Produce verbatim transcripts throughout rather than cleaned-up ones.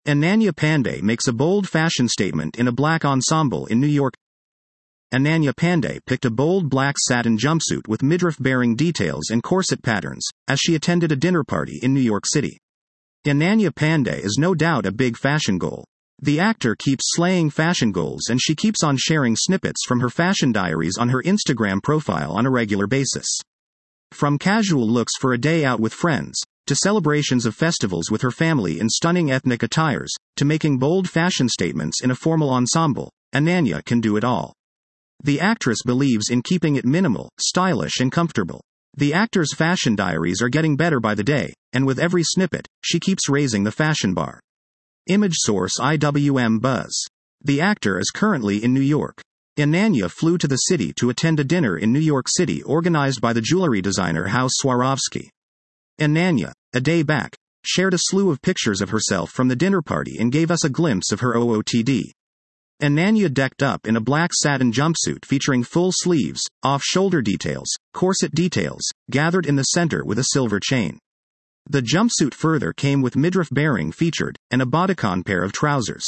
Ananya Panday makes a bold fashion statement in a black ensemble in New York. Ananya Panday picked a bold black satin jumpsuit with midriff-bearing details and corset patterns, as she attended a dinner party in New York City. Ananya Panday is no doubt a big fashion goal. The actor keeps slaying fashion goals, and she keeps on sharing snippets from her fashion diaries on her Instagram profile on a regular basis. From casual looks for a day out with friends, to celebrations of festivals with her family in stunning ethnic attires, to making bold fashion statements in a formal ensemble, Ananya can do it all. The actress believes in keeping it minimal, stylish and comfortable. The actor's fashion diaries are getting better by the day, and with every snippet, she keeps raising the fashion bar. Image source I W M Buzz. The actor is currently in New York. Ananya flew to the city to attend a dinner in New York City organized by the jewelry designer house Swarovski. Ananya, a day back, shared a slew of pictures of herself from the dinner party and gave us a glimpse of her O O T D. Ananya decked up in a black satin jumpsuit featuring full sleeves, off-shoulder details, corset details, gathered in the center with a silver chain. The jumpsuit further came with midriff-bearing featured, and a bodycon pair of trousers.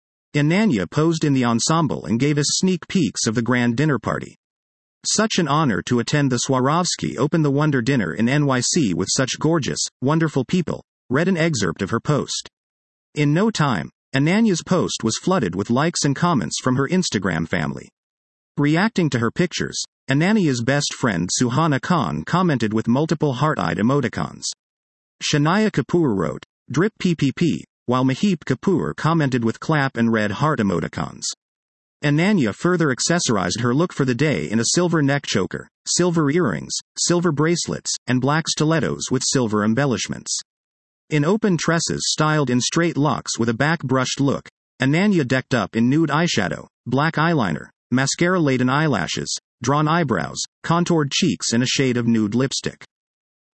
Ananya posed in the ensemble and gave us sneak peeks of the grand dinner party. Such an honor to attend the Swarovski Open the Wonder dinner in N Y C with such gorgeous, wonderful people, read an excerpt of her post. In no time, Ananya's post was flooded with likes and comments from her Instagram family. Reacting to her pictures, Ananya's best friend Suhana Khan commented with multiple heart-eyed emoticons. Shania Kapoor wrote, "Drip P P P, while Maheep Kapoor commented with clap and red heart emoticons. Ananya further accessorized her look for the day in a silver neck choker, silver earrings, silver bracelets, and black stilettos with silver embellishments. In open tresses styled in straight locks with a back-brushed look, Ananya decked up in nude eyeshadow, black eyeliner, mascara-laden eyelashes, drawn eyebrows, contoured cheeks and a shade of nude lipstick.